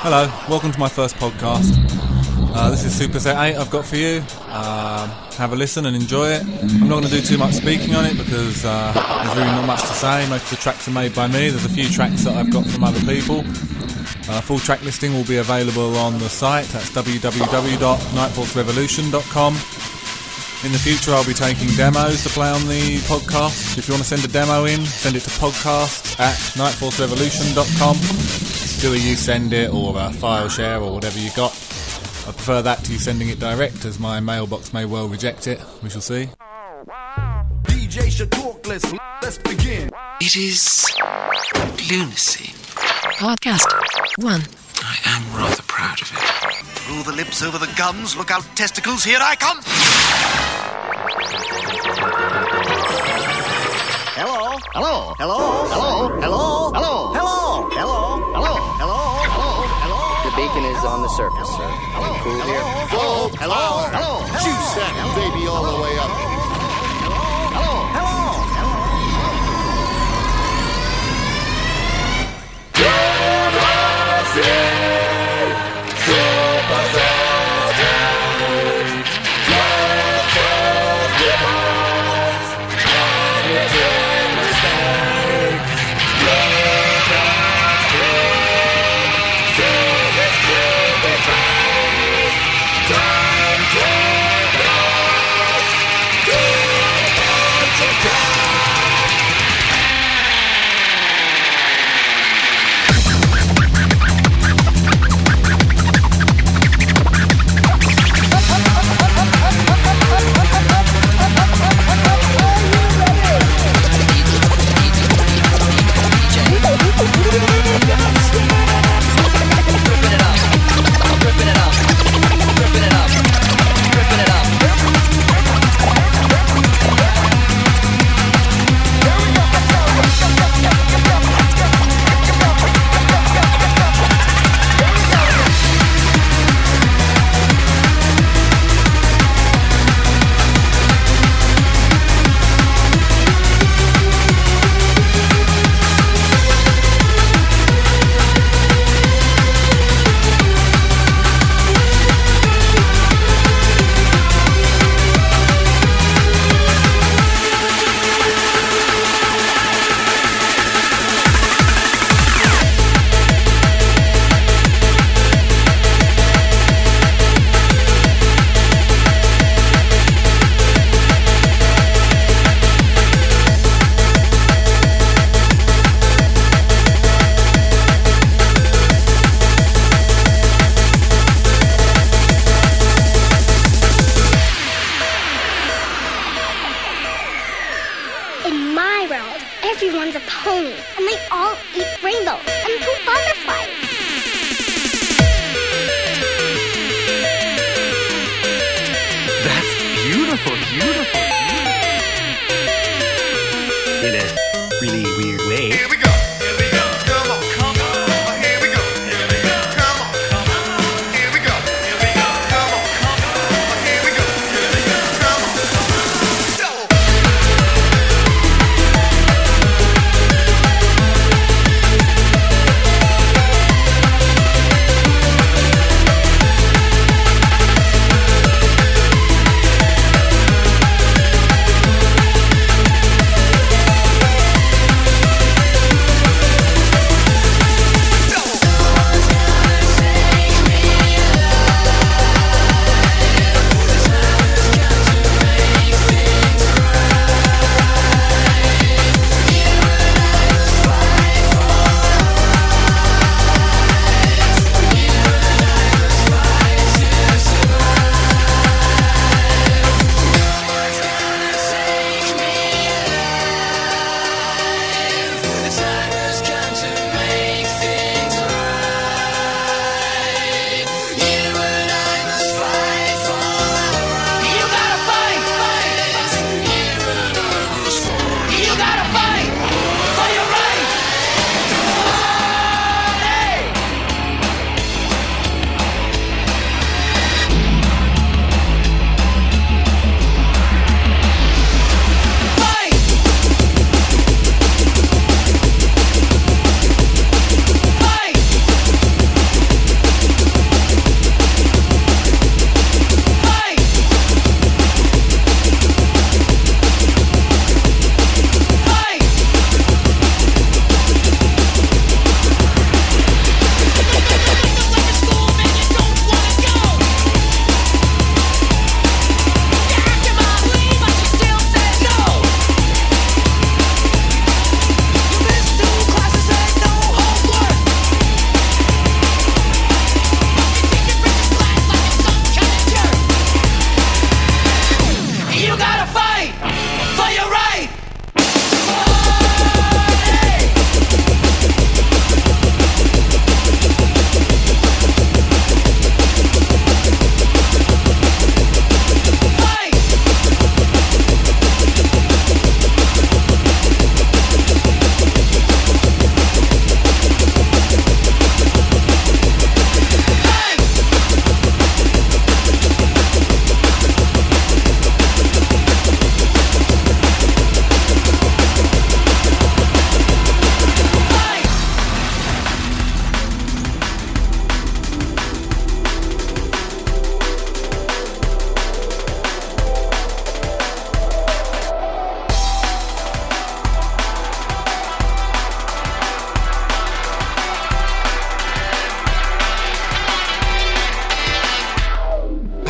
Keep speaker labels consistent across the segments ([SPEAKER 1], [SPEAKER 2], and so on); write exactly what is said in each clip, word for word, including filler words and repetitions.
[SPEAKER 1] Hello, welcome to my first podcast. Uh, this is Superset eight I've got for you. Uh, have a listen and enjoy it. I'm not going to do too much speaking on it because uh, there's really not much to say. Most of the tracks are made by me. There's a few tracks that I've got from other people. Uh, full track listing will be available on the site. That's w w w dot nightforce revolution dot com. In the future I'll be taking demos to play on the podcast. If you want to send a demo in, send it to podcast at nightforce revolution dot com. Do a you send it or a file share or whatever you got. I prefer that to you sending it direct, as my mailbox may well reject it. We shall see.
[SPEAKER 2] D J should talk, let's, let's begin.
[SPEAKER 3] It is lunacy. Podcast one. I am rather proud of it.
[SPEAKER 4] Through the lips over the gums, look out testicles, here I come! Hello, hello, hello, hello, hello, hello, hello, hello, hello, hello, hello, hello.
[SPEAKER 5] The beacon is on the surface, sir.
[SPEAKER 4] Hello,
[SPEAKER 5] Cool here.
[SPEAKER 4] hello, hello, hello, hello.
[SPEAKER 6] Juice that baby all the way up.
[SPEAKER 4] Hello, hello,
[SPEAKER 7] everyone's a pony, and they all eat rainbows and poop butterflies.
[SPEAKER 5] That's beautiful, beautiful, beautiful. In a really weird way.
[SPEAKER 4] Here we go, here we go, come on, come on, here we go, here we go, come on, come on, here we go, here we go, come on, come on, here we go, here we go, come on, come on,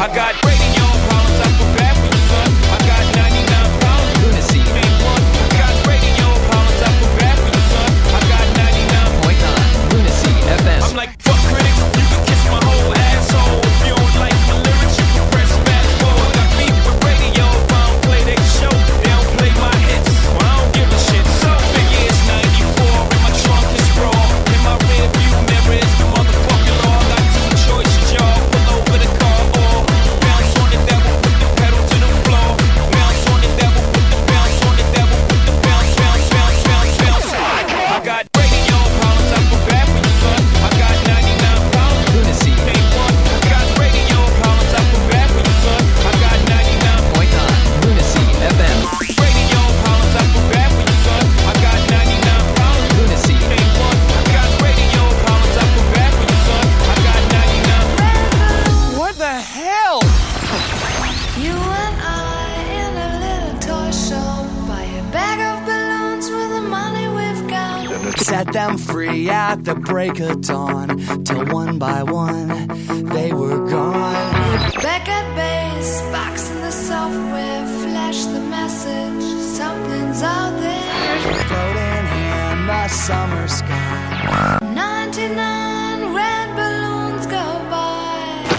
[SPEAKER 8] I got radio problems, I feel bad for you, son. I got ninety-nine problems. Lunacy. Ain't one. I got radio problems, I feel bad for you, son. I got ninety-nine point nine. Lunacy F M. I'm like, fuck critics, you can kiss my whole asshole. If you don't like my lyrics, you can press fast forward. Got beef with radio, if I don't play their show, they don't play my hits. Well, I don't give a shit. So figure it's ninety-four, and my trunk is raw. In my rear view mirror is the motherfucking law. Got two choices, y'all. Pull over the car or bounce on the devil, put the pedal to the floor. Bounce on the devil, put the bounce on the devil, put the bounce, bounce, bounce, bounce, bounce. I got radio problems, I feel bad for you, son. I got ninety-nine problems. Lunacy. Ain't one. I got radio problems, I feel bad for you, son. I got ninety-nine point nine. Lunacy F M. Radio problems, I feel bad for you, son. I got ninety-nine problems. Lunacy. Ain't one. I got radio problems, I feel bad for you, son. I got ninety-nine. What the hell?
[SPEAKER 9] You and I in a little toy shop, buy a bag of balloons with the money we've got.
[SPEAKER 10] Set them free at the break of dawn, till one by one they were gone.
[SPEAKER 9] Back at base, box in the software, flash the message, something's out there.
[SPEAKER 10] Floating in the summer sky.
[SPEAKER 9] ninety-nine red balloons go by.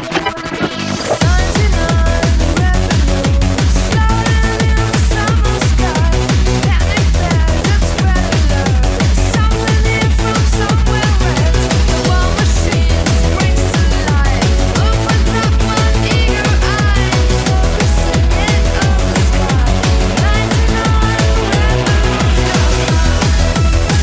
[SPEAKER 9] ninety-nine red balloons floating in the summer sky. Panic there, just spread alert. Something here from somewhere else. The war machine springs to life. Opens up one eager eye, focusing in on the sky. ninety-nine red balloons go by.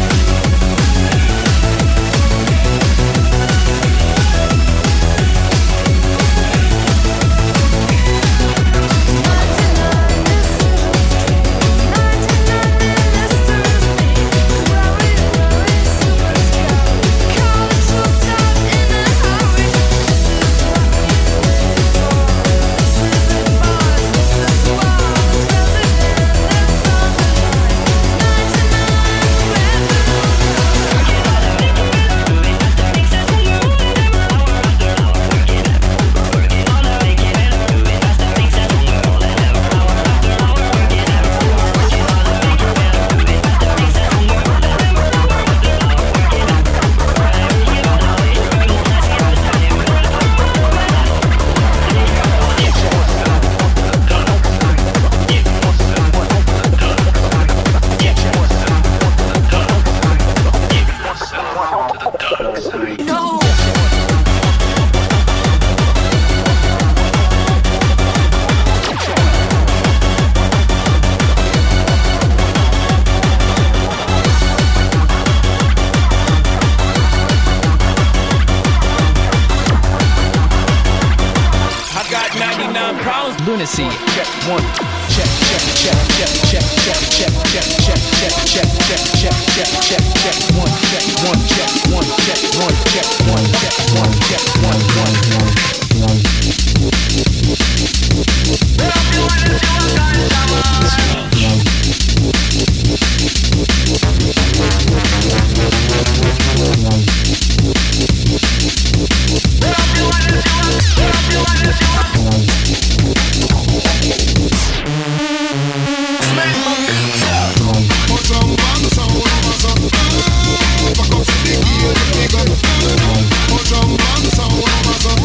[SPEAKER 8] Lunacy. Check one. Check, check, check, check, check, check, check, check, check, check, check, check, check, check, check, check, one, check, one, check, one, check, one, check, one, check, one, check, one, one, one.
[SPEAKER 4] Sound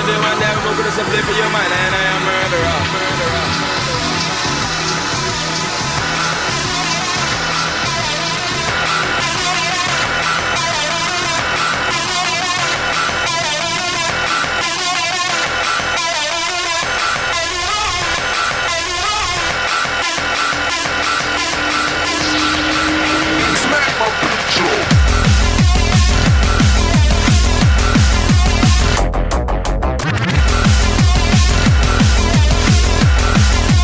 [SPEAKER 8] do one day, we're gonna simply for your mind, and I am murderer, murderer.
[SPEAKER 9] Thank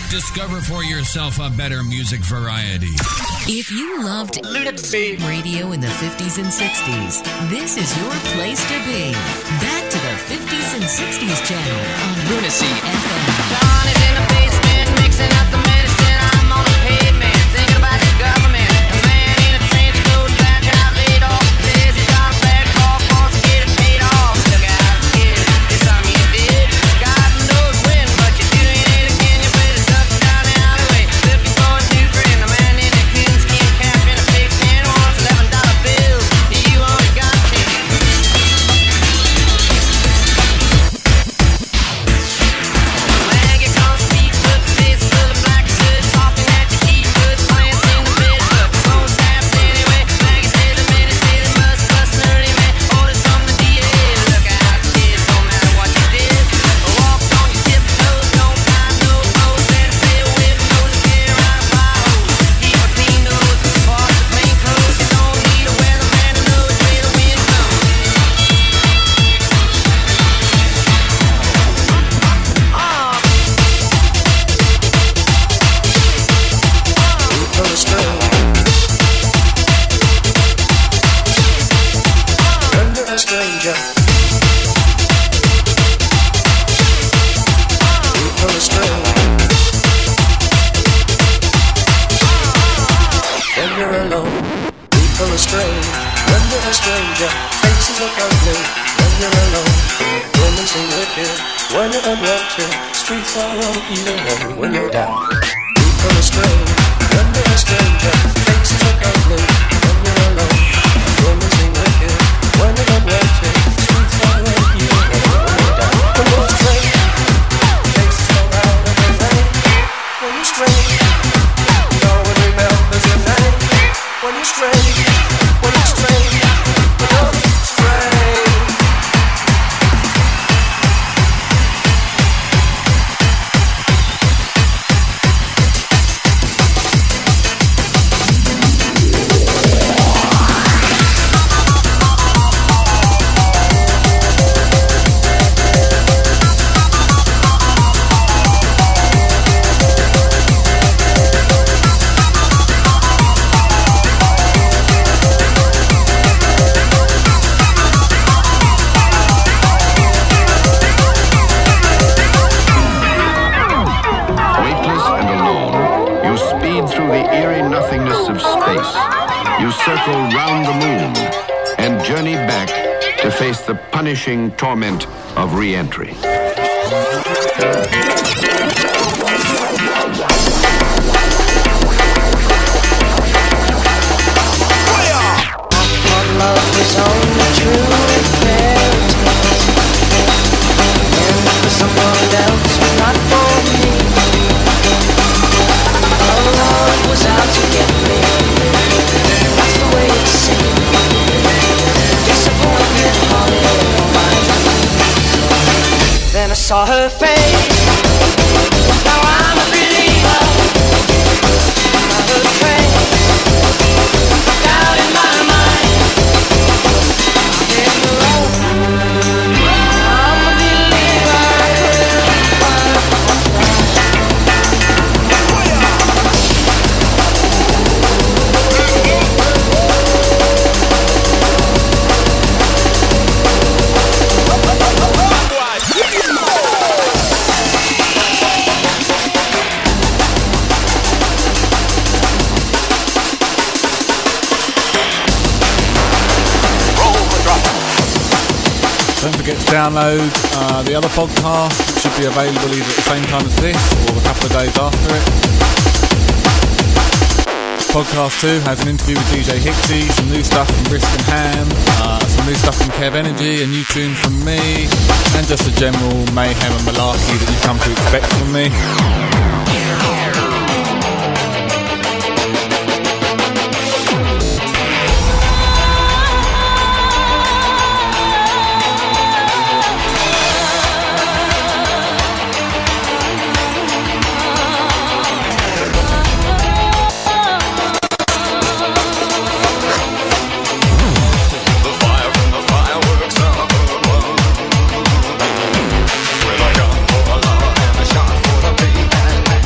[SPEAKER 11] Discover for yourself a better music variety.
[SPEAKER 12] If you loved radio in the fifties and sixties, this is your place to be. Back to the fifties and sixties channel on Lunacy F M.
[SPEAKER 13] John is in the basement mixing up the medicine. I'm on the pavement thinking about the government. A man in a trench coat glad to have laid off. Says he's got a bad call, wants to get it paid off. Look out, kid, it's something you did. God knows when, but you're doing it again. You better duck down the alleyway, looking for a new friend. A man in a coonskin cap in a pig pen wants eleven dollar bills. You only got ten. Maggie comes speak with the face full of black soot, talking at your t-shirt, plants in the bed, but phone snaps anyway. Maggie says a minute, says a must, bust nerdy man, order something to D A. Look out, kid, don't matter what you did. Walk on your tiptoes, no time, no pose, and stay with nose, get around potholes. Keep a clean nose, wash the clean clothes. You don't need a weatherman to know which way the wind blows.
[SPEAKER 10] From a string, under a stranger. From a string, when you're alone. From a string, under a stranger. Faces look ugly when you're alone. Women seem wicked when you're unwanted. Streets are wrong either way when you're down. From a string, under a stranger. Faces look ugly when you're alone. Women seem wicked when you're unwanted. Streets are wrong either way when you're down. When you're string, faces go round and they rain. When you're string, no one remembers your name. When you're string, when you're string, when you're string.
[SPEAKER 14] Weightless and alone, you speed through the eerie nothingness of space. You circle round the moon and journey back to face the punishing torment of re-entry.
[SPEAKER 10] What love is only true in fairy tales, and for someone else, but not for me. Our love was out to get me. That's the way it seemed. Disappointment haunted all my dreams. Then I saw her face. Now I'm a believer. Not a trace. Doubt in my mind. I'm alone. I'm a believer.
[SPEAKER 1] Don't forget to download uh, the other podcast. It should be available either at the same time as this or a couple of days after it. Podcast two has an interview with D J Hixie, some new stuff from Brisk and Ham, uh, some new stuff from Kev Energy, a new tune from me, and just a general mayhem and malarkey that you've come to expect from me.
[SPEAKER 4] When I got for a love and a shot for the beat.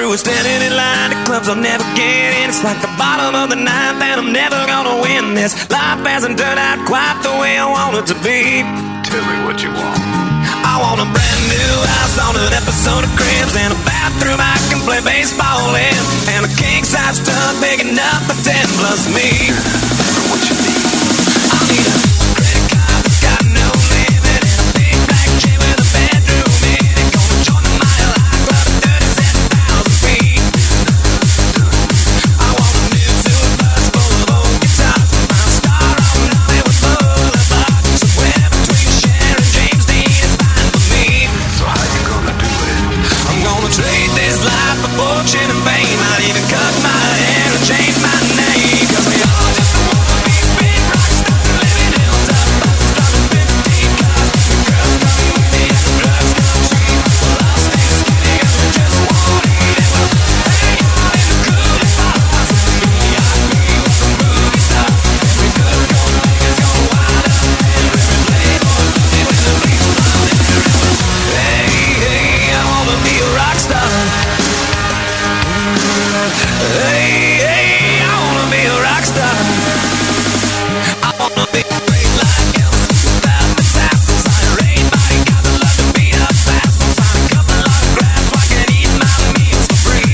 [SPEAKER 15] we're standing in line at clubs I'll never get in. It's like the bottom of the ninth and I'm never gonna win this. Life hasn't turned out quite the way I want it to be.
[SPEAKER 14] Tell me what you want.
[SPEAKER 15] I want a brand new house on an episode of Cribs, and a bathroom I can play baseball in, and a king-size tub big enough for ten plus me.
[SPEAKER 14] What you need?
[SPEAKER 15] I need a credit card that's got no limit, and a big black chain with a bedroom in it. Gonna join the Mile High Club at thirty-seven thousand feet. I want a new tour bus full of old guitars, my star on Hollywood Boulevard, somewhere between Cher and James Dean is fine for me.
[SPEAKER 14] So how you gonna do it?
[SPEAKER 15] I'm gonna trade this life for fortune and fame. I'd even cut my hair and change my name, 'cause we all just wanna be big rock stars, living hilltop buses, driving fifteen cars. The girls come easy and the drugs come cheap. Well, I'll stay skinny 'cause we just won't eat it. We'll hang out in the coolest bars, V I P with some movie stars. Every good gold digger's gonna wind up there. Every playboy looking with the police running there. Hey, hey, I wanna be a rock star. Hey, hey, I wanna be a rock star. I wanna be great like Elvis without the tassels. Hire a bodyguard that love to beat up assholes. Sign a couple autographs so I can eat my meals for free.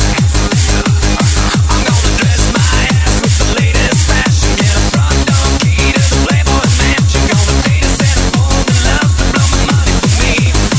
[SPEAKER 15] I'm gonna dress my ass with the latest fashion, get a front door key to the Playboy Mansion. Gonna date a set of woman that loves to blow my money for me.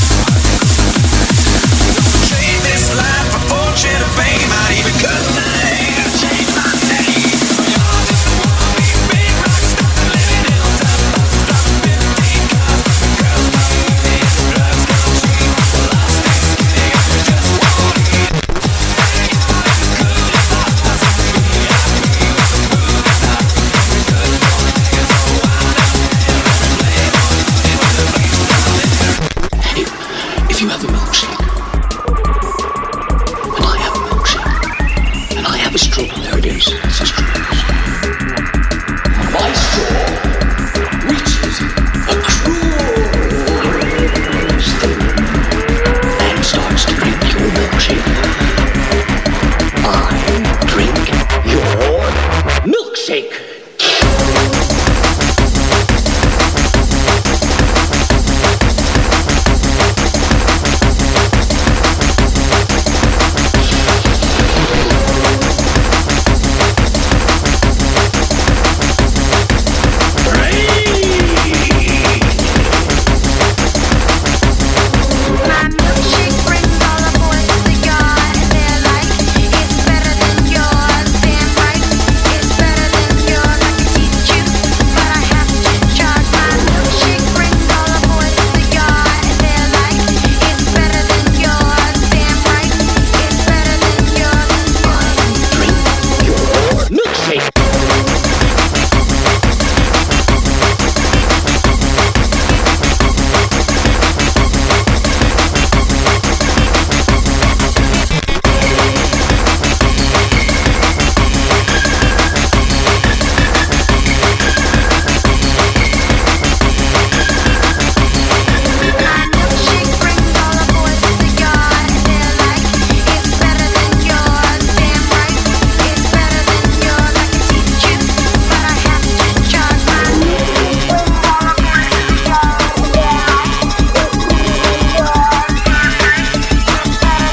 [SPEAKER 15] Trade this life for fortune and fame. I'd even cut my hair, change my name. We all just wanna be big rock stars, living hilltop buses, driving fifteen cars. The girls come easy and the drugs come cheap. Well, I'll stay skinny 'cause we just won't eat. Hang out in the coolest bars, V I P with some movie stars. Every good gold digger's gonna wind up there. Every playboy looking with the police running there.
[SPEAKER 3] Hey, if you have a milkshake, and I have a milkshake, and I have a straw, there it is, it's a straw. My straw reaches across the room and starts to drink your milkshake. I drink your milkshake.
[SPEAKER 9] My milkshake brings all the boys to the yard, and they're like, it's better than yours. Damn right, it's better than yours. I can teach you, but I have to charge. My milkshake brings all the boys to the yard, and they're like, it's better than yours. Damn right, it's better than yours.
[SPEAKER 3] Drink your milkshake.
[SPEAKER 9] My milkshake brings all the boys to the yard, and they're like, it's better than yours. Damn right, it's better than yours. I can teach you, but I have to charge. My milkshake brings all the boys to the yard, and they're like, it's better than yours. Damn right, it's better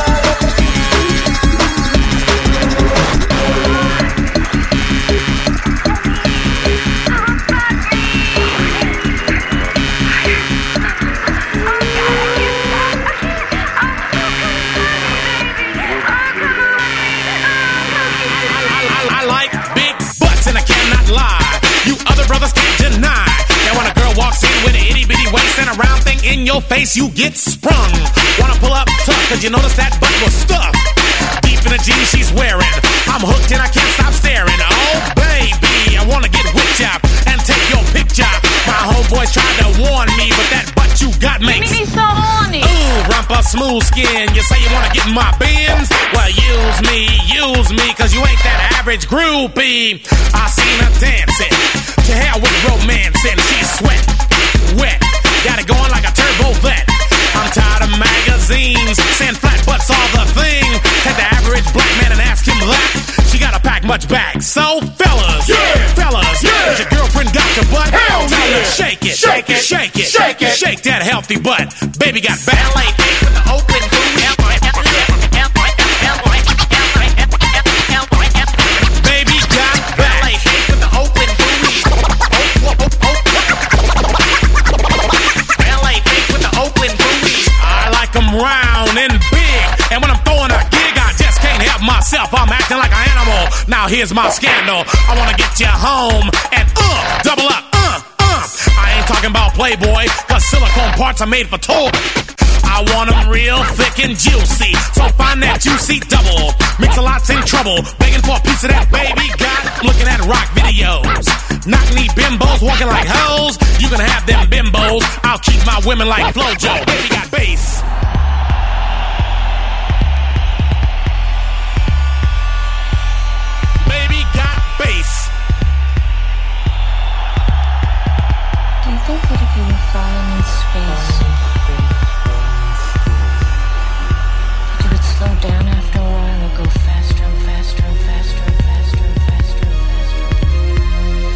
[SPEAKER 8] I like big butts and I cannot lie. You other brothers can't deny that when a girl walks in with an itty bitty waist and a round thing in your face, you get sprung. Wanna pull up tough, cause you notice that butt was stuffed deep in the jeans she's wearing. I'm hooked and I can't stop staring. Oh baby, I wanna get whipped up and take your picture. My homeboys tried to warn me, but that butt you got makes
[SPEAKER 9] me so horny.
[SPEAKER 8] Ooh, rumpa smooth skin. You say you wanna get in my bins? Well, use me, use me, cause you ain't that average groupie. I seen her dancing, to hell with romancing. She's sweat, wet, got it going like a turbo vet. I'm tired of magazines, saying flat butts are the thing.
[SPEAKER 16] So, fellas,
[SPEAKER 4] Yeah.
[SPEAKER 16] fellas,
[SPEAKER 4] Yeah.
[SPEAKER 16] has your girlfriend got your butt?
[SPEAKER 4] Hell
[SPEAKER 16] Tell her
[SPEAKER 4] yeah.
[SPEAKER 16] to shake it,
[SPEAKER 4] Shake it.
[SPEAKER 16] shake it,
[SPEAKER 4] Shake it.
[SPEAKER 16] shake that healthy butt. Baby got ballet feet with the open booty. Baby got ballet feet with the open booty. Ballet feet with the open booty. I like 'em round and big, and when I'm throwing a gig, I just can't help myself. I'm acting like an animal. Now here's my scandal. I wanna get you home and uh, double up, uh, uh. I ain't talking about Playboy, cause silicone parts are made for toy. I want them real thick and juicy, so find that juicy double. Mix-a-lot's in trouble, begging for a piece of that baby got. Looking at rock videos, knock-knee bimbos walking like hoes. You can have them bimbos, I'll keep my women like Flojo. Baby got bass. Baby got bass.
[SPEAKER 17] Do you think that if you were falling in space, that you would slow down after a while or go faster and faster and faster and faster and faster and faster?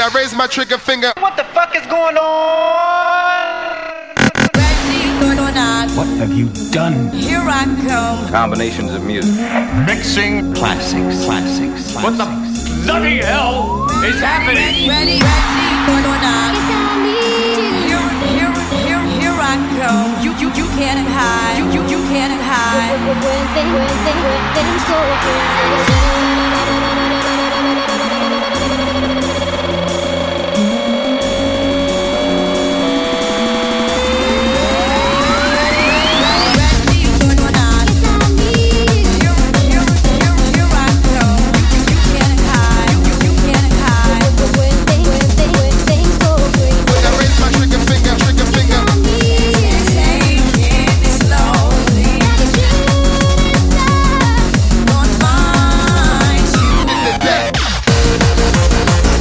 [SPEAKER 4] I raise my trigger finger.
[SPEAKER 13] What the fuck is going on?
[SPEAKER 18] What have you done?
[SPEAKER 17] Here I come.
[SPEAKER 18] Combinations of music. Mixing classics, classics, classics.
[SPEAKER 13] What the bloody hell is happening?
[SPEAKER 17] Ready, ready, ready, or not. Here, here, here, here I come. You, you, you can't hide. You, you, you can't hide.
[SPEAKER 7] When things, when things, when things go wrong.
[SPEAKER 17] Slowly.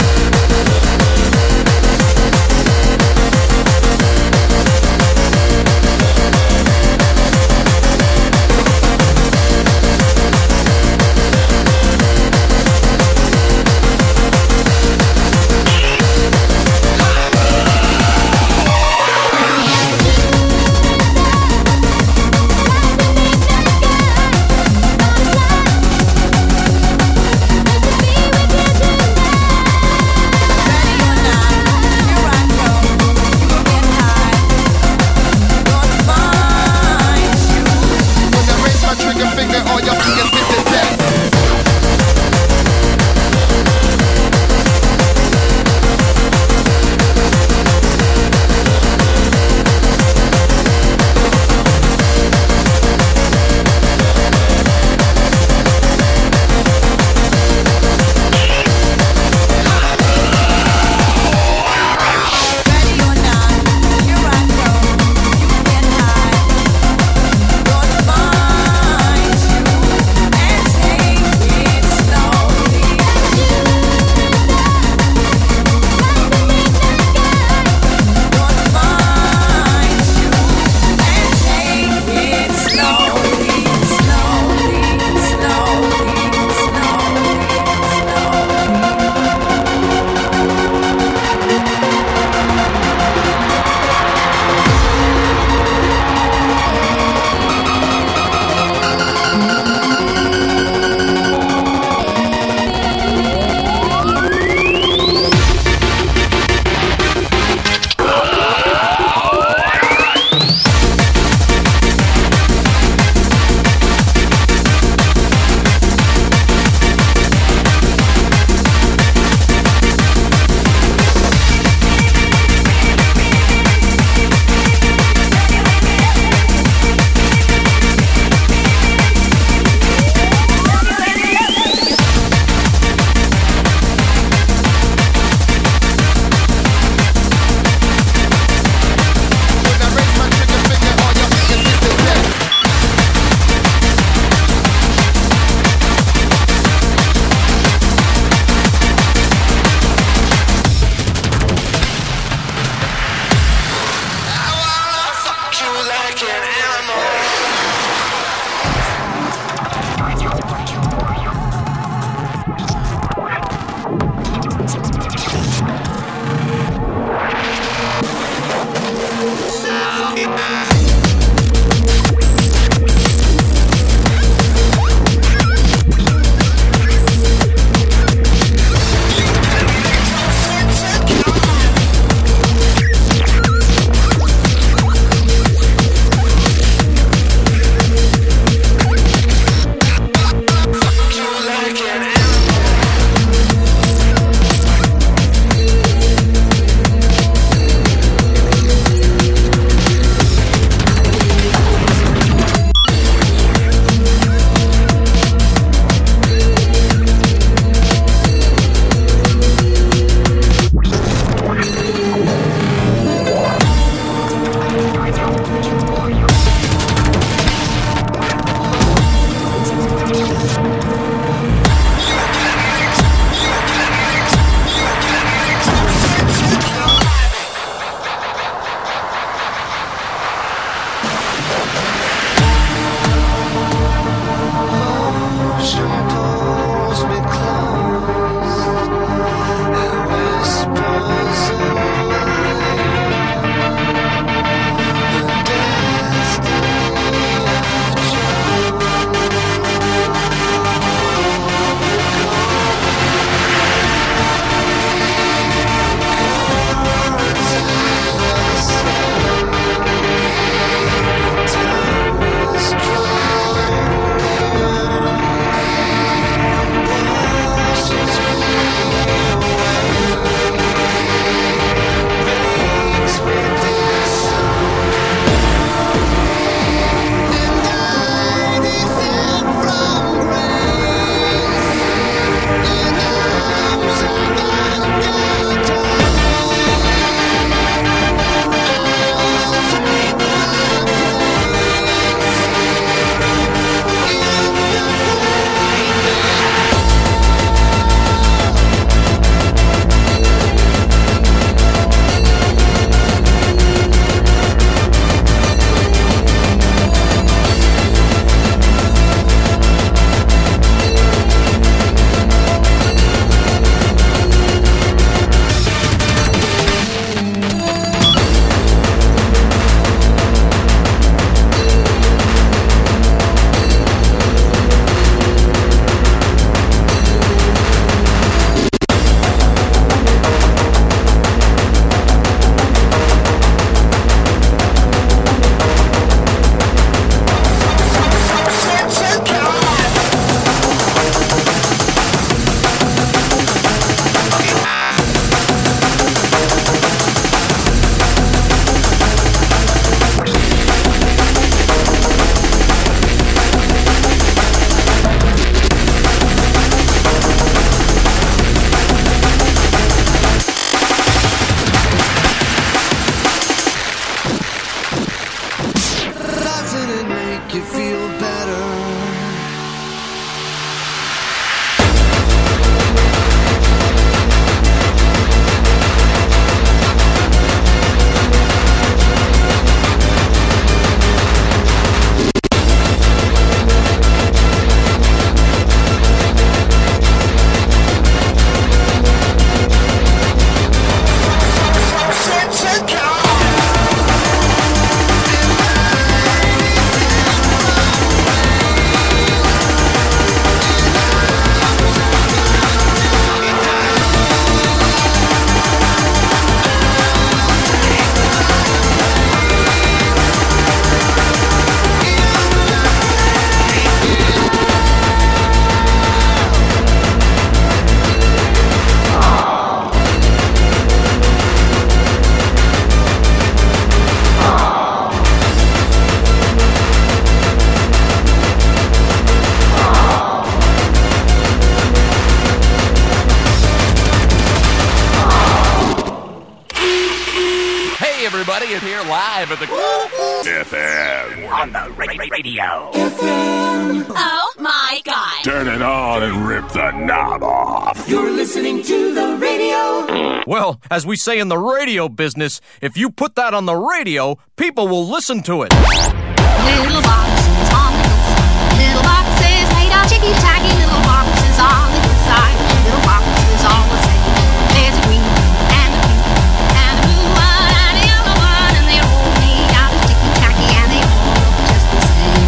[SPEAKER 19] Radio.
[SPEAKER 20] Oh my god.
[SPEAKER 19] Turn it on and rip the knob off.
[SPEAKER 20] You're listening to the radio.
[SPEAKER 21] Well, as we say in the radio business, if you put that on the radio, people will listen to it.
[SPEAKER 22] Little boxes on the hillside. Little boxes made of ticky-tacky. Little boxes on the hillside. Little boxes all the same. There's a green and a pink and a blue one and a yellow one, and they're all made out of ticky-tacky, and they all look just the same.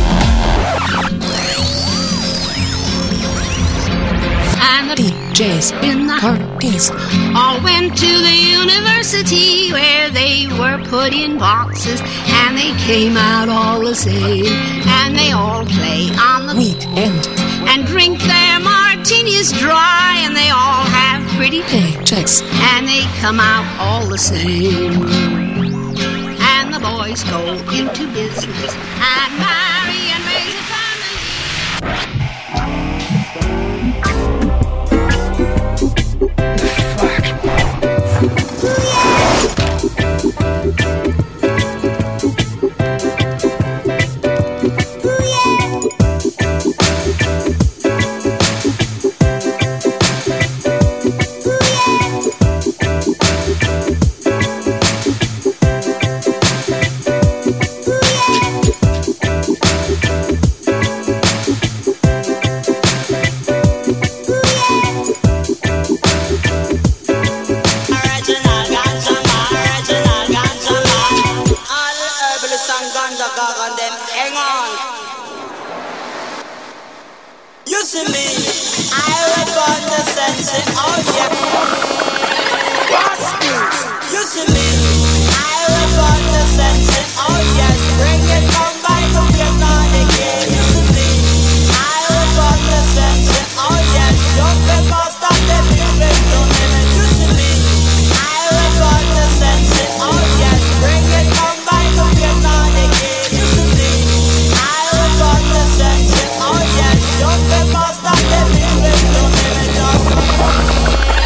[SPEAKER 22] And the D Js in the parties all went to the university where they were put in boxes, and they came out all the same. And they all play on the weekend and drink their martinis dry, and they all have pretty paychecks, and they come out all the same. And the boys go into business and marry and raise a family.
[SPEAKER 23] You see me, I was born to sense it, oh yeah. You see me, I was born to sense it, oh yes. Bring it come by to Vietnam again. You see me, I was born to sense it, oh yes. Don't be lost on the music, don't even. You see me, I was born to sense it, oh yes. Bring it come by to Vietnam again. You see me, I was born to sense it, oh yes. Don't be lost on the music, don't even.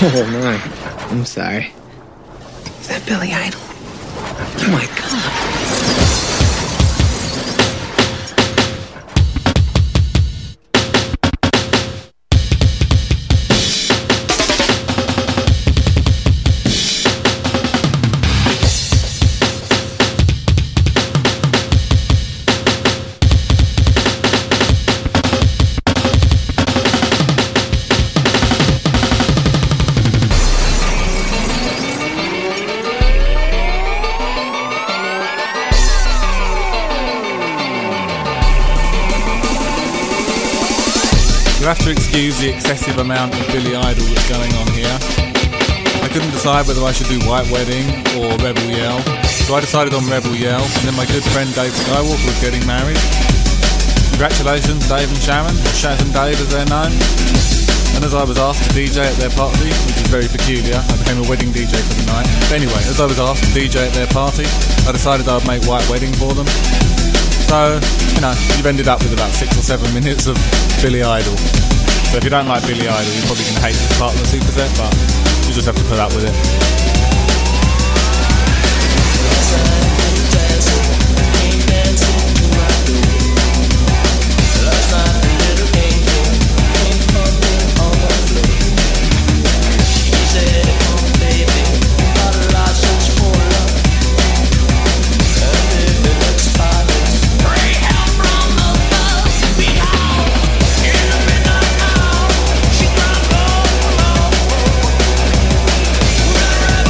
[SPEAKER 2] Oh my, I'm sorry. Is that Billy Idol? Oh my god.
[SPEAKER 1] You have to excuse the excessive amount of Billy Idol that's going on here. I couldn't decide whether I should do White Wedding or Rebel Yell, so I decided on Rebel Yell, and then my good friend Dave Skywalker was getting married. Congratulations, Dave and Sharon, or Shaz and Dave as they're known. And as I was asked to D J at their party, which is very peculiar, I became a wedding D J for the night. But anyway, as I was asked to D J at their party, I decided I would make White Wedding for them. So, you know, you've ended up with about six or seven minutes of Billy Idol. So if you don't like Billy Idol, you probably can hate this part of the superset, but you just have to put up with it.
[SPEAKER 15] She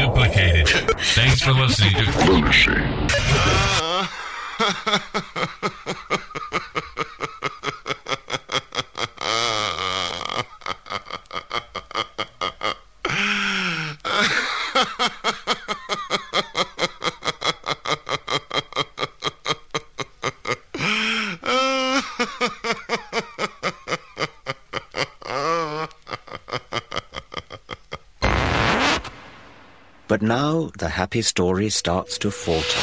[SPEAKER 5] duplicated. Thanks for listening to Lunacy.
[SPEAKER 6] But now the happy story starts to falter.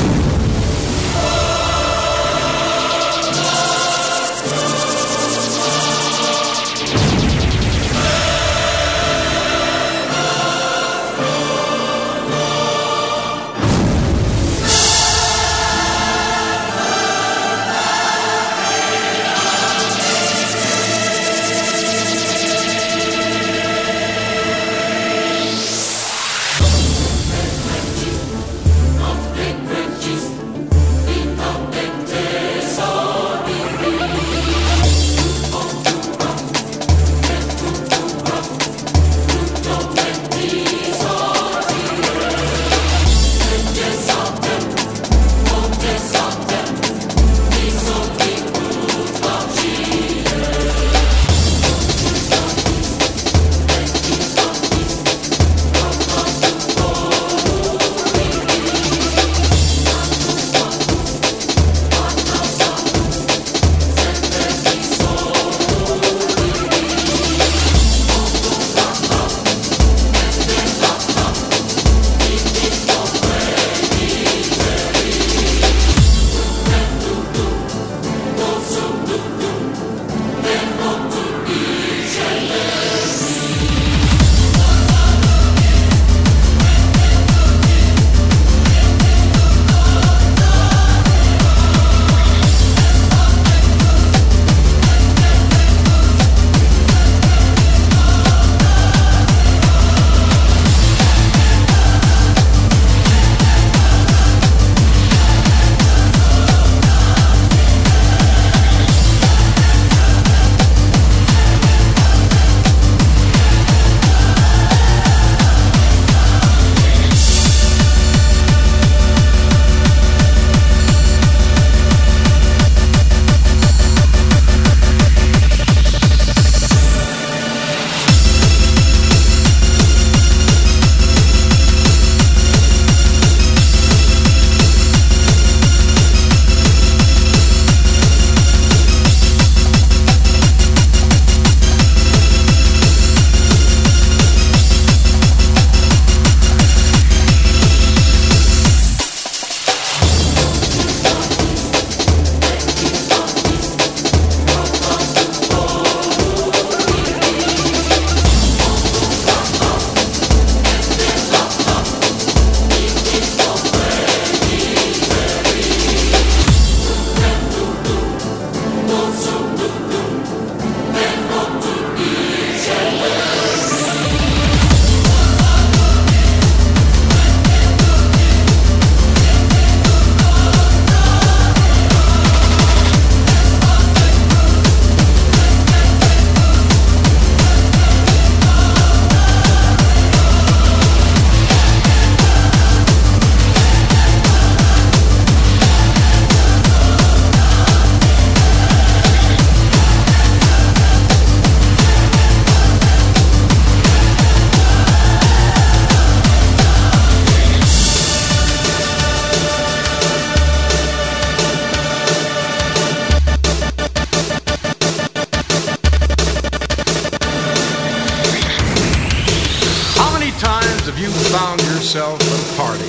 [SPEAKER 18] found yourself at a party,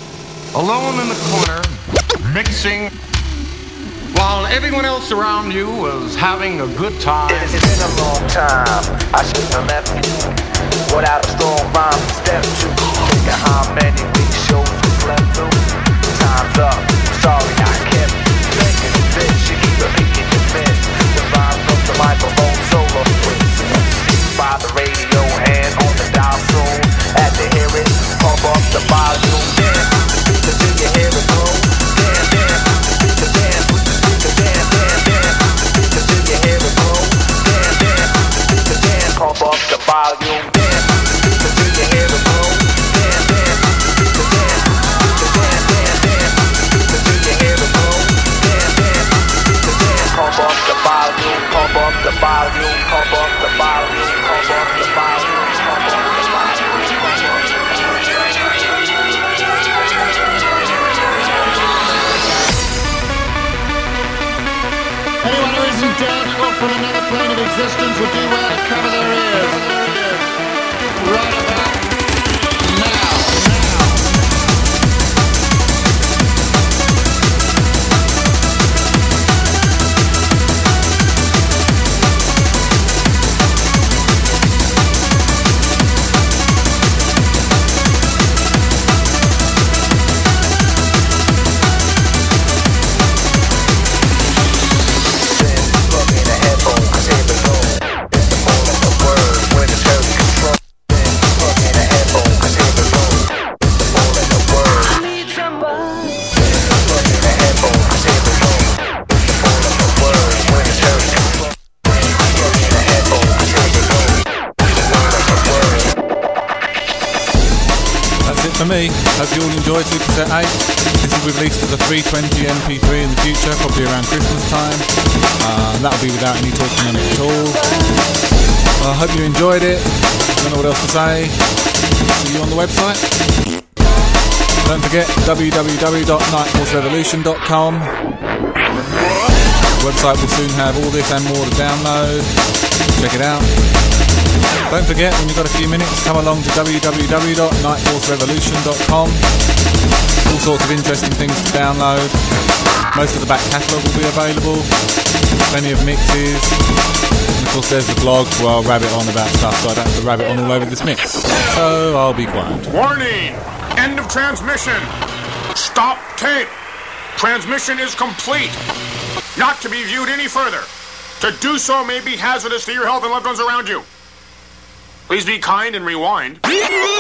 [SPEAKER 18] alone in the corner, mixing, while everyone else around you was having a good time?
[SPEAKER 11] It's been a long time, I should have left you without a strong rhyme step to. Think of how many weeks shows we slept through. Time's up, sorry I kept thinking of this. You keep repeating your miss. The rhyme from the microphone solo twist. By the radio, hand on the dial soon. At the hear it, pump up the volume. Dance with the speaker till you hear it go. Dance, dance with the speaker, dance with the speaker, dance, dance, dance with the speaker till you hear it go. Dance, dance with the speaker, dance, pump up the volume. Dance with the speaker till you hear it go. Dance, dance.
[SPEAKER 1] me. Hope you all enjoyed Superset eight. This will be released as a three twenty M P three in the future, probably around Christmas time. Uh, that'll be without any talking on it at all. I hope you enjoyed it. Don't know what else to say. See you on the website. Don't forget w w w dot night force revolution dot com. The website will soon have all this and more to download. Check it out. Don't forget, when you've got a few minutes, come along to w w w dot night force revolution dot com. All sorts of interesting things to download. Most of the back catalogue will be available. Plenty of mixes. And of course there's the blog where I'll rabbit on about stuff so I don't have to rabbit on all over this mix. So I'll be quiet.
[SPEAKER 10] Warning! End of transmission. Stop tape. Transmission is complete. Not to be viewed any further. To do so may be hazardous to your health and loved ones around you. Please be kind and rewind.
[SPEAKER 9] Help!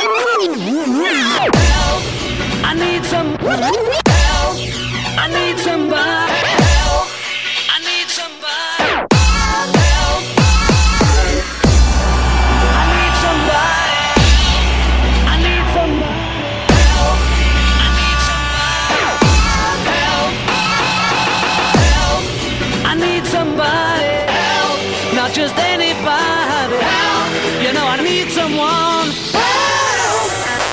[SPEAKER 9] I need some help. I need somebody. Help! I need somebody. Help! I need somebody. I need somebody. Help! I need somebody. Help! Help! I need somebody. Help! Not just anybody. Help! You know I need someone. Help!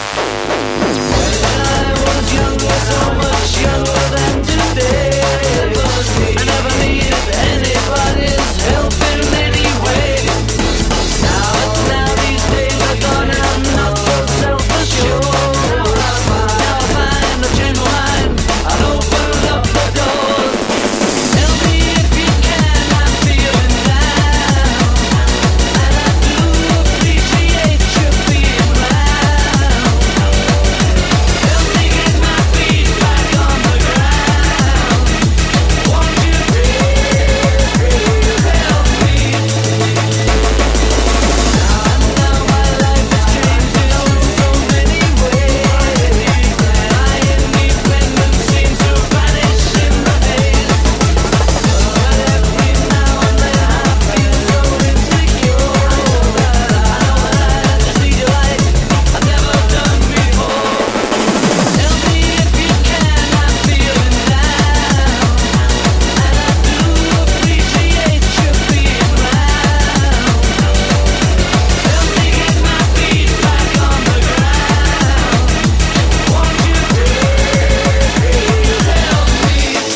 [SPEAKER 9] When I was younger, so much younger than today, I never needed anybody's help in any way. Now, now these days are gone and I'm not so self-assured. Now I find I change my mind, I'll open up the doors. Tell me if you can, I'm feeling down, and I do appreciate you being around. Help me get my feet back on the ground. Won't you please help me? Now my life has changed in so many ways. My independence seems to vanish in the haze. But every now and then I feel so insecure. I know I just need your light I've never done before. Tell me if you can, I'm feeling down, and I do appreciate you being around. Help me get my feet back on the ground. Won't you please help me?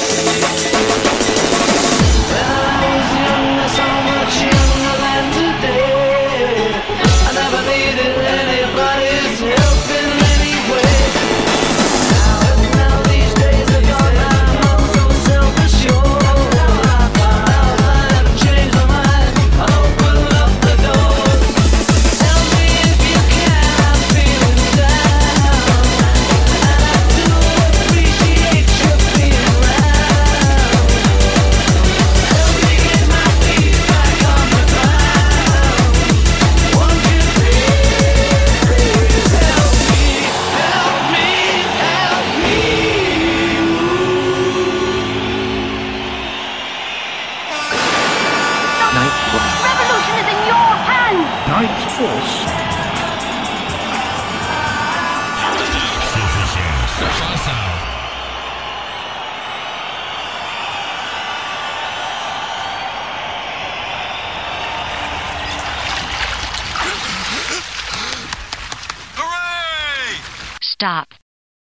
[SPEAKER 9] When I was younger, so much younger than today, I never needed anybody's help in any way. Now, now these days are gone, I'm not so self-assured. Now I've changed my mind, I'll open up the doors. Tell me if you can, I'm feeling down, and I do appreciate you being around. Help me get my feet back on the ground. Won't you please, please help me, help me, help me.
[SPEAKER 7] Revolution is in your hands!
[SPEAKER 12] Night Force.
[SPEAKER 17] Stop.